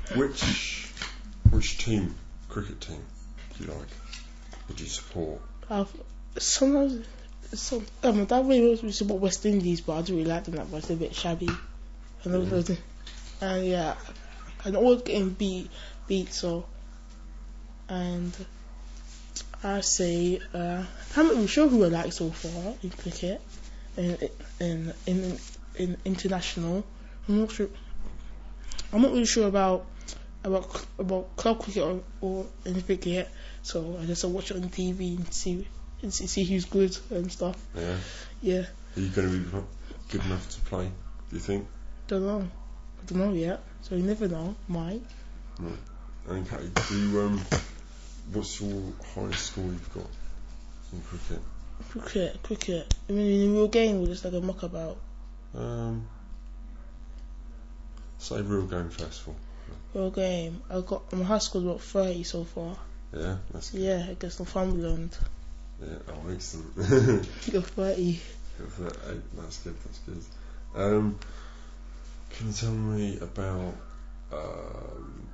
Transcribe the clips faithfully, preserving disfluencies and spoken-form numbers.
Which which team, cricket team, do you like? Would you support? I've, sometimes, some, um, my dad really wants me to support West Indies, but I don't really like them that much. They're a bit shabby. And, Yeah. those, and yeah, and always getting beat, beat. So, and I say, uh, I'm not really sure who I like so far in cricket, in in in, in international. I'm not sure. I'm not really sure about about about club cricket or, or anything yet. So I just watch it on T V and see and see, see who's good and stuff. Yeah. Yeah. Are you going to be good enough to play, do you think? Don't know. I don't know yet. So you never know. Might. Right. Okay. Do you, um, what's your highest score you've got in cricket? Cricket, cricket. I mean, in a real game or just like a muck about? Um, say real game first of all. Real game. I got my high score's about thirty so far. Yeah, that's good. Yeah, against Northumberland. Yeah, oh, excellent. You got thirty. That's good, that's good. Um, can you tell me about um,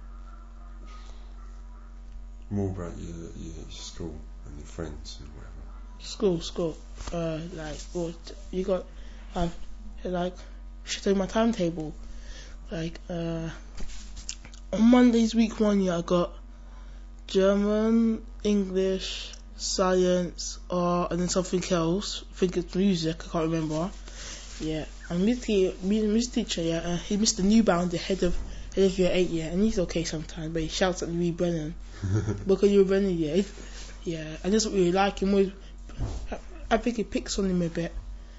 more about your, your school and your friends and whatever? School, school. Uh, like, what you got? Uh, like, should I tell you my timetable? Like, uh, on Mondays, week one, yeah, I got German, English, science, art, and then something else. I think it's music. I can't remember. Yeah, and Miss Miss teacher, yeah, uh, he Mister Newbound, the head of head of year eight, yeah, and he's okay sometimes, but he shouts at Louis Brennan because Louis Brennan, yeah, he, yeah, I just really like him. I, I think he picks on him a bit.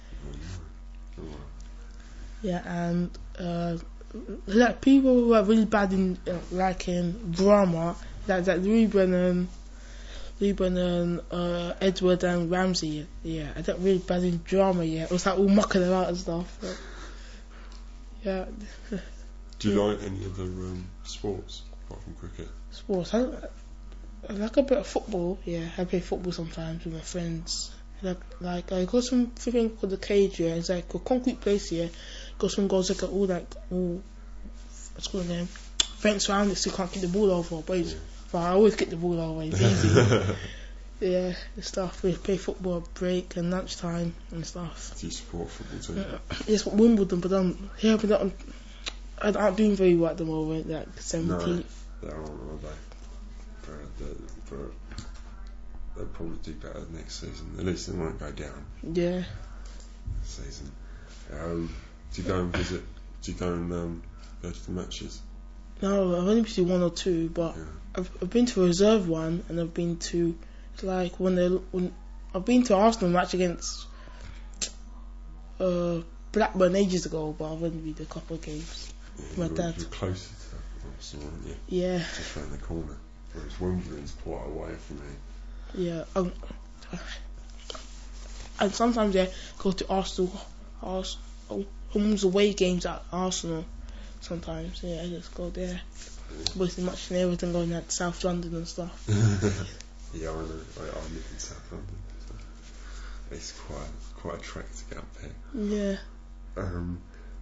Yeah, and uh, like people who are really bad in uh, like in drama, like that Louis Brennan. Lee Brennan, uh, Edward and Ramsey, yeah, I don't really bad in drama yet. It was like all mucking about and stuff. But, yeah. Do you like any other um, sports apart from cricket? Sports, I, I like a bit of football. Yeah, I play football sometimes with my friends. Like, like I got some thing called the cage. Yeah, it's like a concrete place here. Got some goals like all like all what's called name fence around it, so you can't kick the ball over. But it's, Yeah. But I always get the ball over, it's easy. Yeah, the stuff. We play football at break and lunchtime and stuff. Do you support football too? Uh, yes, Wimbledon, but um, yeah, but I'm, I'm not doing very well at the moment, like seventeenth. No, they're on, aren't they? For, for, for, they'll probably do better next season. At least they won't go down. Yeah. This season. Um, do you go and visit? Do you go and um, go to the matches? No, I've only been to one or two, but Yeah. I've, I've been to a reserve one, and I've been to like when they when I've been to Arsenal match against uh, Blackburn ages ago, but I've only been to a couple of games. Yeah, My you're, dad. You're closer to Arsenal, aren't you? Yeah, Just round the corner. Whereas Wimbledon's quite away from me. yeah. Um, and sometimes I go to Arsenal, Arsenal home's away games at Arsenal. Sometimes, yeah, I just go there. Wasting much and everything going at South London and stuff. Yeah, I know. I, I live in South London, so it's quite quite a trek to get up here. Yeah. Um,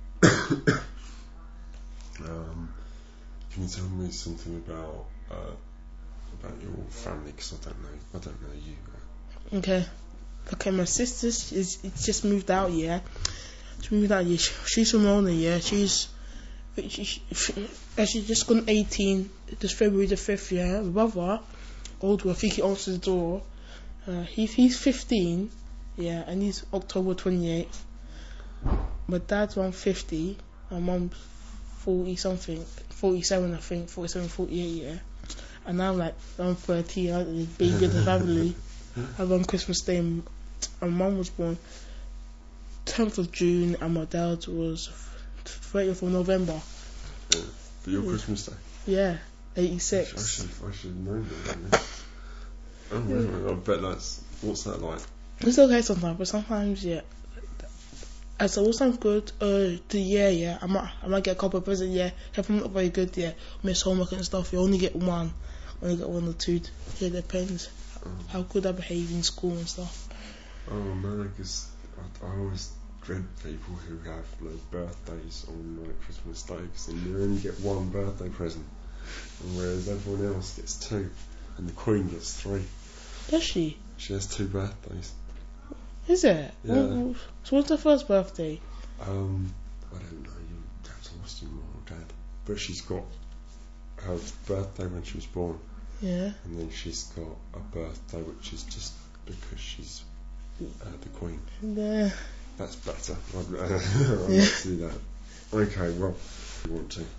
um, can you tell me something about uh, about your family? Because I don't know. I don't know you. Okay. Okay, my sister is just moved out. Yeah, she moved out. Yeah, she, she's from Rona. Yeah, she's. She, she, she, she's just gone eighteen this February the fifth, yeah. My brother, older, I think he answered the door. Uh, he, he's fifteen, yeah, and he's October twenty-eighth. My dad's around fifty, my mum's forty something, forty-seven I think, forty-seven, forty-eight, yeah. And I'm like, I'm thirty, I'm the baby of the family. I run Christmas Day, and my mum was born tenth of June, and my dad was thirtieth of November. Yeah. For your Yeah. Christmas Day? Yeah, I eighty-six. should, I should know that. Oh, really? I bet that's. What's that like? It's okay sometimes, but sometimes, yeah. I said, what sounds good? Uh, the year, yeah. I might, I might get a couple of presents, yeah. If I'm not very good, yeah. Miss homework and stuff, you only get one. Only get one or two. Yeah, it depends Oh, how good I behave in school and stuff. oh no, because I, I always dread people who have like birthdays on like Christmas Day, because then you only get one birthday present. whereas everyone else gets two, and the Queen gets three. Does she? She has two birthdays. Is it? Yeah. What, so what's her first birthday? Um, I don't know. You have to ask your mum or dad. But she's got her birthday when she was born. Yeah. And then she's got a birthday which is just because she's uh, the Queen. Yeah. That's better. I'd, uh, I'd like to do that. Okay, Rob, you want to?